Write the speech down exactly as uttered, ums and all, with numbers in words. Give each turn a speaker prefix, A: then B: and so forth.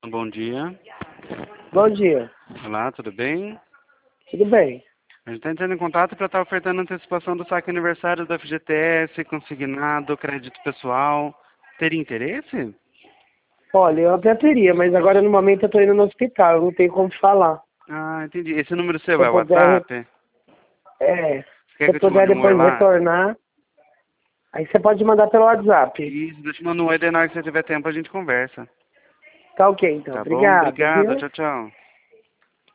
A: Bom dia.
B: Bom dia.
A: Olá, tudo bem?
B: Tudo bem?
A: A gente está entrando em contato para estar ofertando antecipação do saque aniversário da F G T S, consignado, crédito pessoal. Teria interesse?
B: Olha, eu até teria, mas agora no momento eu tô indo no hospital, eu não tenho como falar.
A: Ah, entendi. Esse número seu
B: Se eu
A: é o
B: puder,
A: WhatsApp?
B: é,
A: Quer
B: se
A: que
B: eu
A: eu te
B: puder
A: mande um oi
B: depois
A: lá?
B: retornar, aí você pode mandar pelo WhatsApp.
A: Isso, eu te mando um oi, daí na hora que você tiver tempo a gente conversa.
B: Tá ok, então.
A: Tá bom?
B: Obrigado,
A: Obrigado,
B: viu?
A: tchau, tchau.